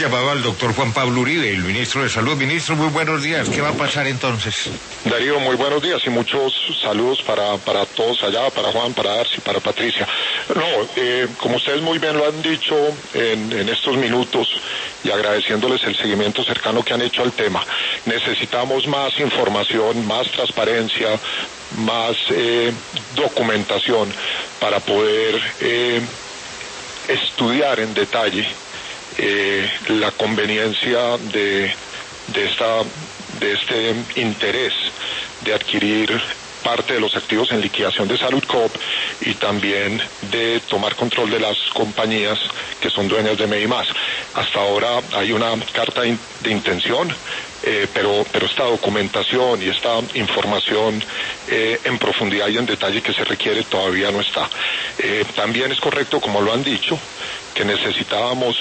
llamado al doctor Juan Pablo Uribe, el ministro de Salud. Ministro, muy buenos días. ¿Qué va a pasar entonces? Darío, muy buenos días y muchos saludos para todos allá, para Juan, para Darcy, para Patricia. Como ustedes muy bien lo han dicho en estos minutos y agradeciéndoles el seguimiento cercano que han hecho al tema, necesitamos más información, más transparencia, más documentación para poder estudiar en detalle la conveniencia de este interés de adquirir parte de los activos en liquidación de Salud Coop y también de tomar control de las compañías que son dueñas de Medimás. Hasta ahora hay una carta de intención, pero esta documentación y esta información en profundidad y en detalle que se requiere todavía no está. También es correcto, como lo han dicho, que necesitamos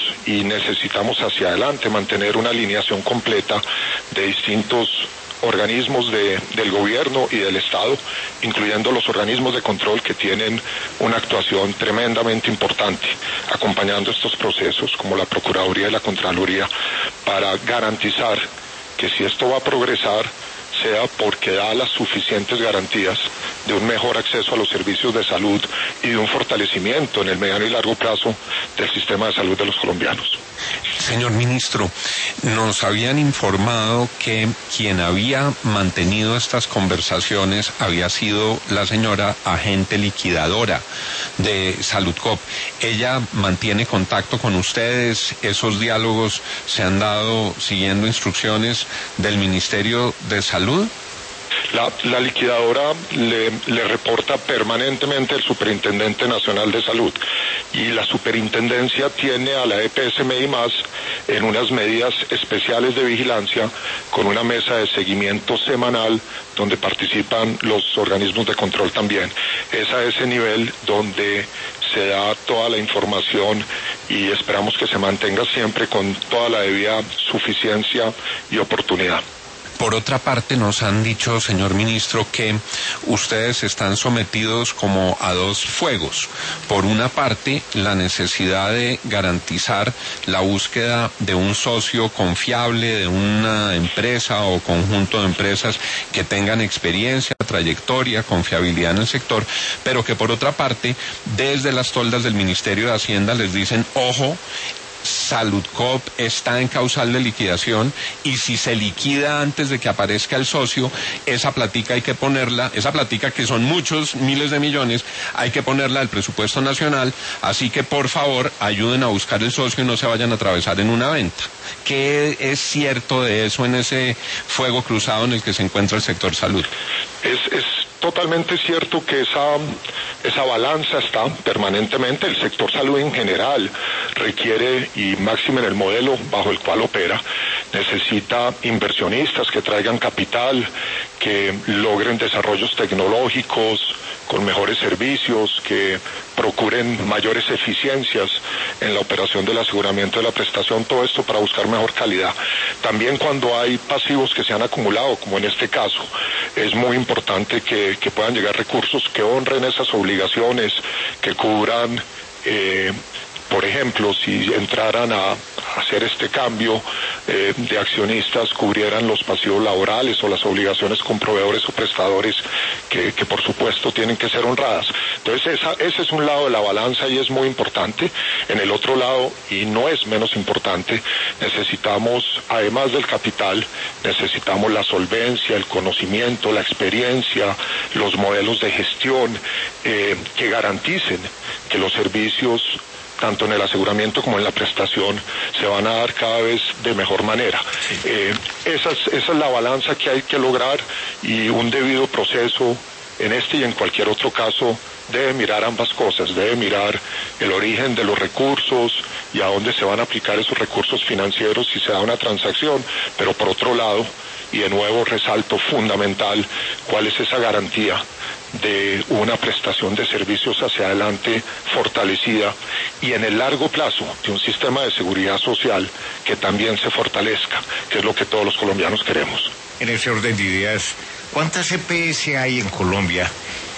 hacia adelante mantener una alineación completa de distintos organismos del gobierno y del Estado, incluyendo los organismos de control que tienen una actuación tremendamente importante acompañando estos procesos, como la Procuraduría y la Contraloría, para garantizar que si esto va a progresar, sea porque da las suficientes garantías de un mejor acceso a los servicios de salud y de un fortalecimiento en el mediano y largo plazo del sistema de salud de los colombianos. Señor ministro, nos habían informado que quien había mantenido estas conversaciones había sido la señora agente liquidadora de Salud Coop. ¿Ella mantiene contacto con ustedes? ¿Esos diálogos se han dado siguiendo instrucciones del Ministerio de Salud? La liquidadora le reporta permanentemente el Superintendente Nacional de Salud y la superintendencia tiene a la EPS Medimás en unas medidas especiales de vigilancia con una mesa de seguimiento semanal donde participan los organismos de control también. Es a ese nivel donde se da toda la información y esperamos que se mantenga siempre con toda la debida suficiencia y oportunidad. Por otra parte, nos han dicho, señor ministro, que ustedes están sometidos como a dos fuegos. Por una parte, la necesidad de garantizar la búsqueda de un socio confiable, de una empresa o conjunto de empresas que tengan experiencia, trayectoria, confiabilidad en el sector, pero que por otra parte, desde las toldas del Ministerio de Hacienda les dicen, ojo, Salud Coop está en causal de liquidación y si se liquida antes de que aparezca el socio, esa platica hay que ponerla, esa platica que son muchos miles de millones, hay que ponerla al presupuesto nacional, así que por favor ayuden a buscar el socio y no se vayan a atravesar en una venta. ¿Qué es cierto de eso en ese fuego cruzado en el que se encuentra el sector salud? Es totalmente cierto que esa balanza está permanentemente. El sector salud en general requiere, y máximo en el modelo bajo el cual opera, necesita inversionistas que traigan capital, que logren desarrollos tecnológicos con mejores servicios, que procuren mayores eficiencias en la operación del aseguramiento de la prestación, todo esto para buscar mejor calidad. También cuando hay pasivos que se han acumulado, como en este caso, es muy importante que puedan llegar recursos que honren esas obligaciones, que cubran, por ejemplo, si entraran a hacer este cambio de accionistas, cubrieran los pasivos laborales o las obligaciones con proveedores o prestadores que por supuesto tienen que ser honradas. Entonces ese es un lado de la balanza y es muy importante. En el otro lado, y no es menos importante, necesitamos, además del capital, necesitamos la solvencia, el conocimiento, la experiencia, los modelos de gestión que garanticen que los servicios tanto en el aseguramiento como en la prestación, se van a dar cada vez de mejor manera. Esa es la balanza que hay que lograr y un debido proceso en este y en cualquier otro caso debe mirar ambas cosas, debe mirar el origen de los recursos y a dónde se van a aplicar esos recursos financieros si se da una transacción, pero por otro lado, y de nuevo resalto fundamental, cuál es esa garantía de una prestación de servicios hacia adelante fortalecida y en el largo plazo de un sistema de seguridad social que también se fortalezca, que es lo que todos los colombianos queremos. En ese orden de ideas, ¿cuántas EPS hay en Colombia?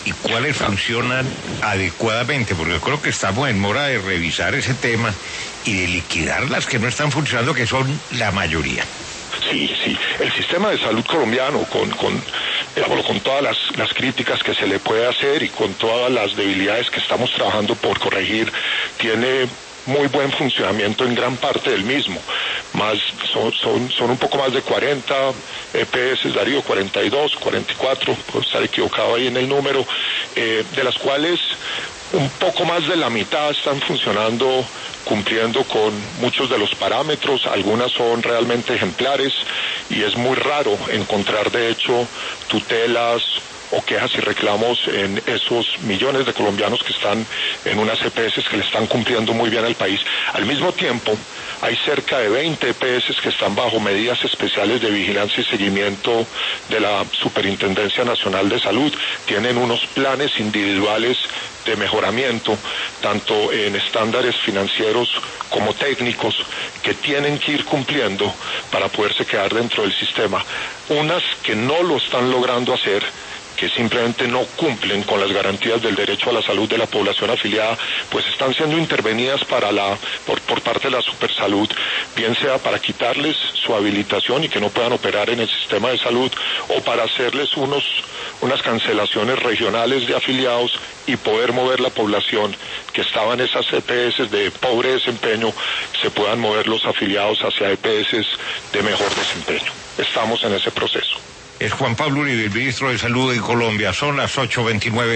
y cuáles funcionan adecuadamente, porque yo creo que estamos en mora de revisar ese tema y de liquidar las que no están funcionando, que son la mayoría. Sí, el sistema de salud colombiano, con todas las críticas que se le puede hacer y con todas las debilidades que estamos trabajando por corregir, tiene muy buen funcionamiento en gran parte del mismo. Son un poco más de 40 EPS, Darío, 42, 44, puedo estar equivocado ahí en el número, de las cuales un poco más de la mitad están funcionando, cumpliendo con muchos de los parámetros. Algunas son realmente ejemplares y es muy raro encontrar, de hecho, tutelas o quejas y reclamos en esos millones de colombianos que están en unas EPS que le están cumpliendo muy bien al país. Al mismo tiempo, hay cerca de 20 EPS que están bajo medidas especiales de vigilancia y seguimiento de la Superintendencia Nacional de Salud. Tienen unos planes individuales de mejoramiento, tanto en estándares financieros como técnicos, que tienen que ir cumpliendo para poderse quedar dentro del sistema. Unas que no lo están logrando hacer, que simplemente no cumplen con las garantías del derecho a la salud de la población afiliada, pues están siendo intervenidas por parte de la Supersalud, bien sea para quitarles su habilitación y que no puedan operar en el sistema de salud, o para hacerles unas cancelaciones regionales de afiliados y poder mover la población que estaba en esas EPS de pobre desempeño, se puedan mover los afiliados hacia EPS de mejor desempeño. Estamos en ese proceso. Es Juan Pablo Uribe, el ministro de Salud en Colombia. Son las 8:29.